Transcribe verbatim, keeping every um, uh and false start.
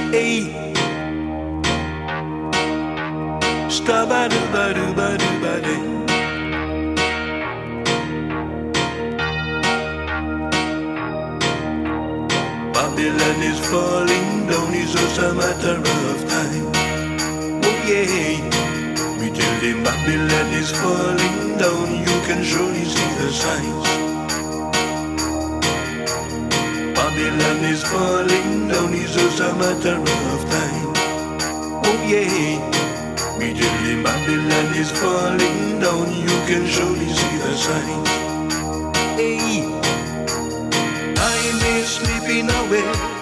Hey, stabba-dubba-dubba-dubba-day. Babylon is falling down, it's just a matter of time. Oh yeah, we tell them Babylon is falling down, you can surely see the signs. Babylon is falling down, it's just a matter of time. Oh yeah, we tell them Babylon is falling down, you can surely see the signs. Hey, time is slipping away.